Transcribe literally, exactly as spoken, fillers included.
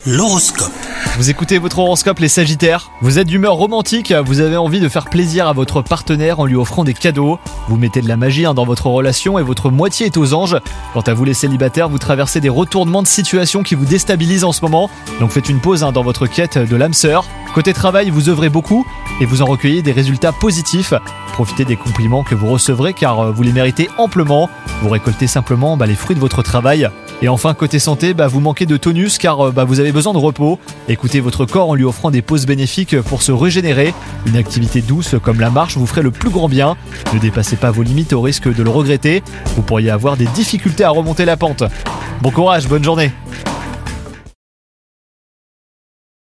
L'horoscope. Vous écoutez votre horoscope les Sagittaires. Vous êtes d'humeur romantique, vous avez envie de faire plaisir à votre partenaire en lui offrant des cadeaux. Vous mettez de la magie hein, dans votre relation et votre moitié est aux anges. Quant à vous les célibataires, vous traversez des retournements de situation qui vous déstabilisent en ce moment. Donc faites une pause hein, dans votre quête de l'âme sœur. Côté travail, vous œuvrez beaucoup et vous en recueillez des résultats positifs. Profitez des compliments que vous recevrez car vous les méritez amplement. Vous récoltez simplement bah, les fruits de votre travail. Et enfin, côté santé, bah, vous manquez de tonus car bah, vous avez besoin de repos. Écoutez votre corps en lui offrant des pauses bénéfiques pour se régénérer. Une activité douce comme la marche vous ferait le plus grand bien. Ne dépassez pas vos limites au risque de le regretter. Vous pourriez avoir des difficultés à remonter la pente. Bon courage, bonne journée.